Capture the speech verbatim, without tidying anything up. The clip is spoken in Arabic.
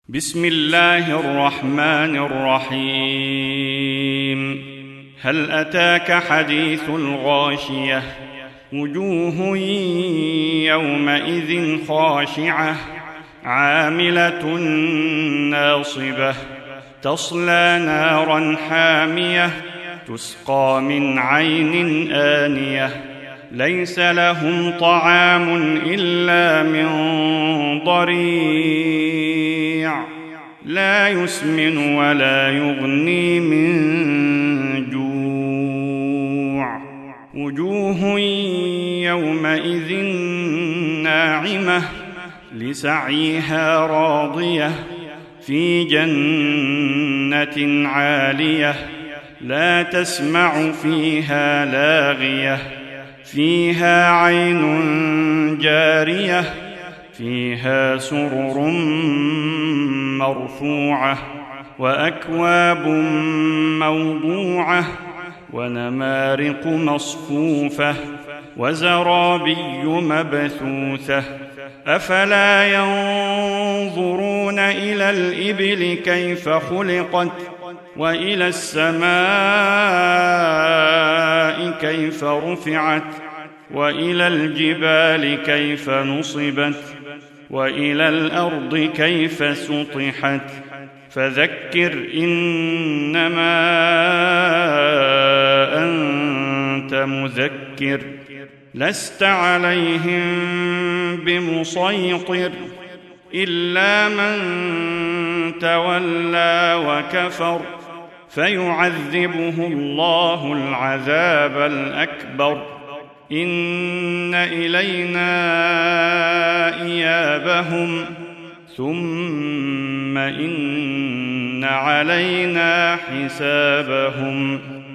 بسم الله الرحمن الرحيم. هل أتاك حديث الغاشية؟ وجوه يومئذ خاشعة عاملة ناصبة تصلى نارا حامية تسقى من عين آنية ليس لهم طعام إلا من ضريع لا يسمن ولا يغني من جوع. وجوه يومئذ ناعمة لسعيها راضية في جنة عالية لا تسمع فيها لاغية فيها عين جارية فيها سرر مرفوعة وأكواب موضوعة ونمارق مصفوفة وزرابي مبثوثة. أفلا ينظرون إلى الإبل كيف خلقت وإلى السماء كيف رفعت وإلى الجبال كيف نصبت وإلى الأرض كيف سطحت. فذكر إنما أنت مذكر لست عليهم بمسيطر إلا من تولى وكفر فيعذبه الله العذاب الأكبر. إن إلينا إيابهم ثم إن علينا حسابهم.